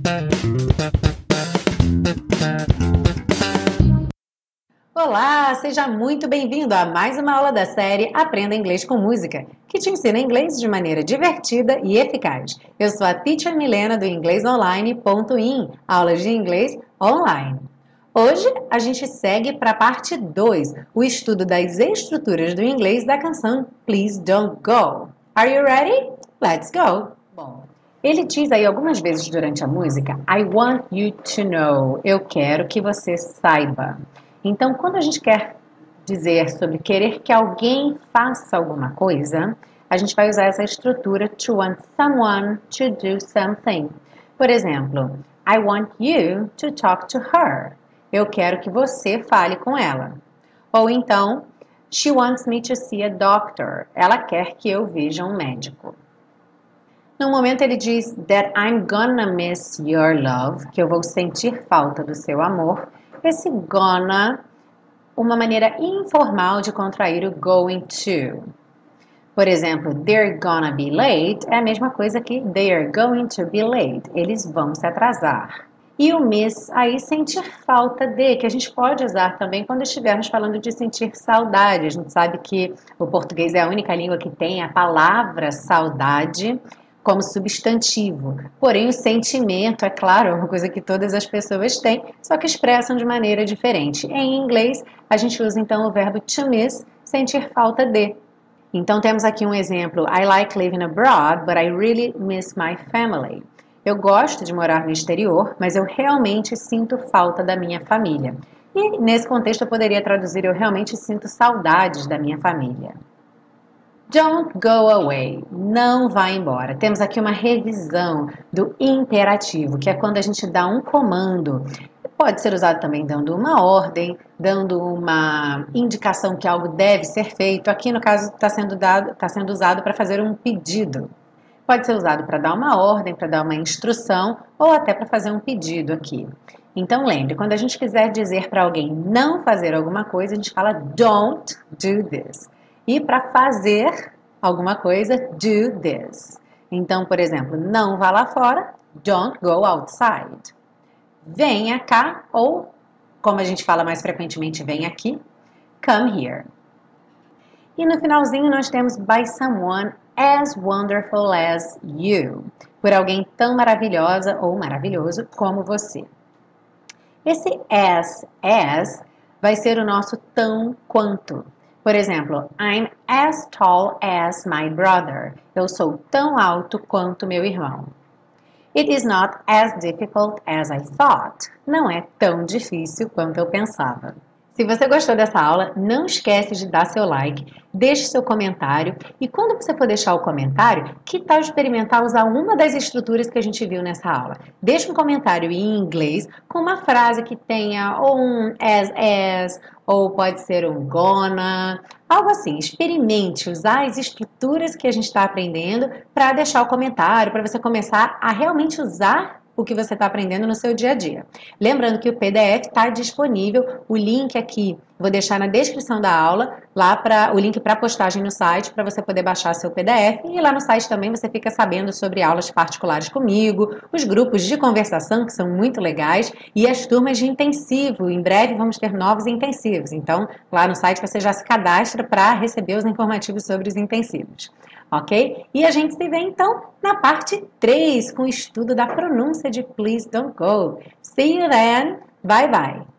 Olá, seja muito bem-vindo a mais uma aula da série Aprenda Inglês com Música, que te ensina inglês de maneira divertida e eficaz. Eu sou a Teacher Milena do inglesonline.in, aulas de inglês online. Hoje a gente segue para a parte 2, o estudo das estruturas do inglês da canção Please Don't Go. Are you ready? Let's go! Bom, ele diz aí algumas vezes durante a música I want you to know, eu quero que você saiba. Então, quando a gente quer dizer sobre querer que alguém faça alguma coisa, a gente vai usar essa estrutura to want someone to do something. Por exemplo, I want you to talk to her. Eu quero que você fale com ela. Ou então, she wants me to see a doctor. Ela quer que eu veja um médico. No momento ele diz that I'm gonna miss your love, que eu vou sentir falta do seu amor. Esse gonna, uma maneira informal de contrair o going to. Por exemplo, they're gonna be late é a mesma coisa que they're going to be late. Eles vão se atrasar. E o miss, aí sentir falta de, que a gente pode usar também quando estivermos falando de sentir saudade. A gente sabe que o português é a única língua que tem a palavra saudade como substantivo. Porém, o sentimento, é claro, é uma coisa que todas as pessoas têm, só que expressam de maneira diferente. Em inglês, a gente usa então o verbo to miss, sentir falta de. Então, temos aqui um exemplo. I like living abroad, but I really miss my family. Eu gosto de morar no exterior, mas eu realmente sinto falta da minha família. E nesse contexto eu poderia traduzir eu realmente sinto saudades da minha família. Don't go away. Não vá embora. Temos aqui uma revisão do imperativo, que é quando a gente dá um comando. Pode ser usado também dando uma ordem, dando uma indicação que algo deve ser feito. Aqui, no caso, está sendo usado para fazer um pedido. Pode ser usado para dar uma ordem, para dar uma instrução ou até para fazer um pedido aqui. Então, lembre, quando a gente quiser dizer para alguém não fazer alguma coisa, a gente fala don't do this. E para fazer alguma coisa, do this. Então, por exemplo, não vá lá fora, don't go outside. Venha cá, ou, como a gente fala mais frequentemente, vem aqui, come here. E no finalzinho nós temos by someone as wonderful as you. Por alguém tão maravilhosa ou maravilhoso como você. Esse as vai ser o nosso tão quanto. Por exemplo, I'm as tall as my brother. Eu sou tão alto quanto meu irmão. It is not as difficult as I thought. Não é tão difícil quanto eu pensava. Se você gostou dessa aula, não esquece de dar seu like, deixe seu comentário e quando você for deixar o comentário, que tal experimentar usar uma das estruturas que a gente viu nessa aula? Deixe um comentário em inglês com uma frase que tenha ou um as, ou pode ser um gonna, algo assim. Experimente usar as estruturas que a gente está aprendendo para deixar o comentário, para você começar a realmente usar o que você está aprendendo no seu dia a dia. Lembrando que o PDF está disponível, o link aqui, vou deixar na descrição da aula, o link para postagem no site, para você poder baixar seu PDF, e lá no site também você fica sabendo sobre aulas particulares comigo, os grupos de conversação, que são muito legais, e as turmas de intensivo. Em breve vamos ter novos intensivos, então lá no site você já se cadastra para receber os informativos sobre os intensivos. Ok? E a gente se vê então na parte 3 com o estudo da pronúncia de Please Don't Go. See you then. Bye bye.